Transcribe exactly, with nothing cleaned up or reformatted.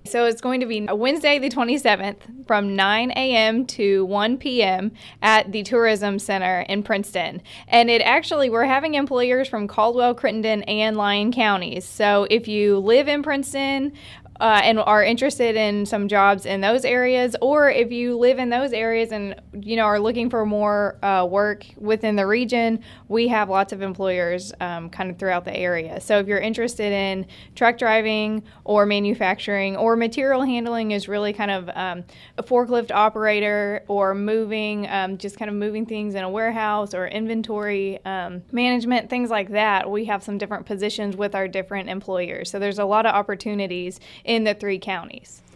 So it's going to be Wednesday the twenty-seventh from nine a m to one p m at the Tourism Center in Princeton. And it actually, we're having employers from Caldwell, Crittenden, and Lyon counties. So if you live in Princeton, Uh, and are interested in some jobs in those areas, or if you live in those areas and you know are looking for more uh, work within the region, we have lots of employers um, kind of throughout the area. So if you're interested in truck driving or manufacturing or material handling, is really kind of um, a forklift operator or moving, um, just kind of moving things in a warehouse or inventory um, management, things like that. We have some different positions with our different employers. So there's a lot of opportunities in the three counties.